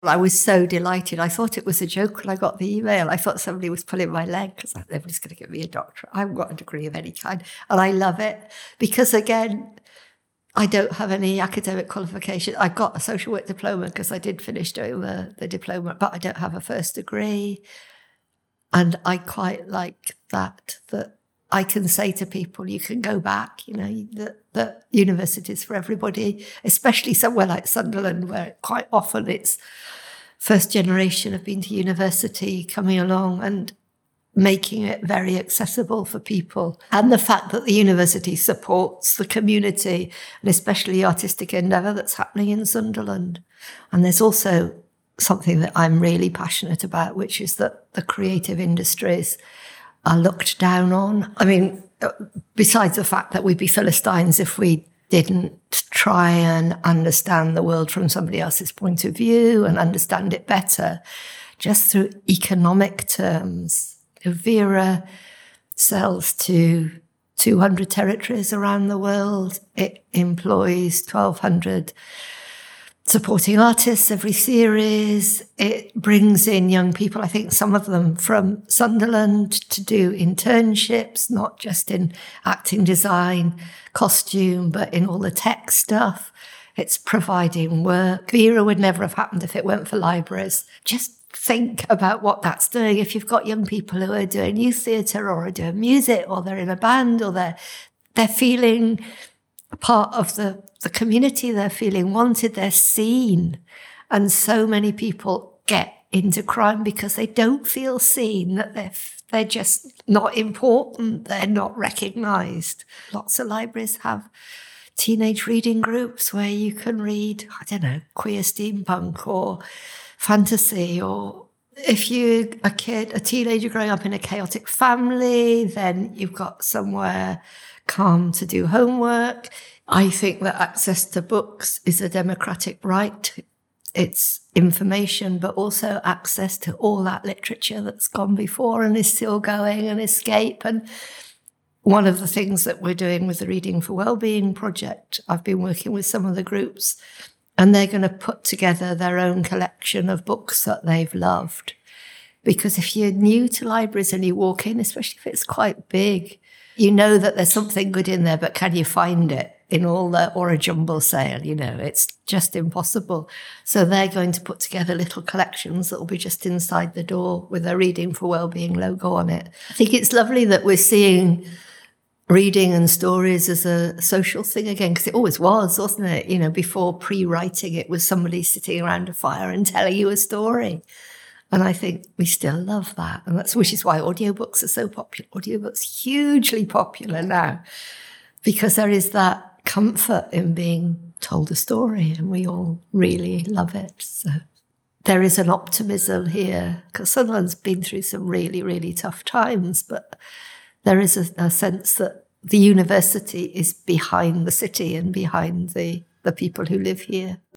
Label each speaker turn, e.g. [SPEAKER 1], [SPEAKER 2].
[SPEAKER 1] I was so delighted. I thought it was a joke when I got the email. I thought somebody was pulling my leg because nobody's going to give me a doctorate. I haven't got a degree of any kind. And I love it because, again, I don't have any academic qualification. I got a social work diploma because I did finish doing the diploma, but I don't have a first degree. And I quite like that I can say to people, you can go back, that university's for everybody, especially somewhere like Sunderland, where quite often it's first generation have been to university coming along and making it very accessible for people. And the fact that the university supports the community, and especially artistic endeavour that's happening in Sunderland. And there's also something that I'm really passionate about, which is that the creative industries are looked down on. I mean, besides the fact that we'd be Philistines if we didn't try and understand the world from somebody else's point of view and understand it better, just through economic terms. Vera sells to 200 territories around the world. It employs 1,200 supporting artists every series. It brings in young people, I think some of them from Sunderland, to do internships, not just in acting design, costume, but in all the tech stuff. It's providing work. Vera would never have happened if it weren't for libraries. Just think about what that's doing. If you've got young people who are doing youth theatre or are doing music or they're in a band or they're feeling a part of the community, they're feeling wanted, they're seen. And so many people get into crime because they don't feel seen, that they're just not important, they're not recognised. Lots of libraries have teenage reading groups where you can read, I don't know, queer steampunk or fantasy, or if you're a teenager growing up in a chaotic family, then you've got somewhere calm to do homework. I think that access to books is a democratic right. It's information, but also access to all that literature that's gone before and is still going, and escape. And one of the things that we're doing with the Reading for Wellbeing project, I've been working with some of the groups, and they're going to put together their own collection of books that they've loved. Because if you're new to libraries and you walk in, especially if it's quite big, you know that there's something good in there, but can you find it in or a jumble sale? It's just impossible. So they're going to put together little collections that will be just inside the door with a Reading for Wellbeing logo on it. I think it's lovely that we're seeing reading and stories as a social thing again, because it always was, wasn't it? Before pre-writing, it was somebody sitting around a fire and telling you a story. And I think we still love that. And which is why audiobooks are so popular. Audiobooks hugely popular now, because there is that comfort in being told a story, and we all really love it. So there is an optimism here, because Sunderland's been through some really, really tough times, but there is a sense that the university is behind the city and behind the people who live here.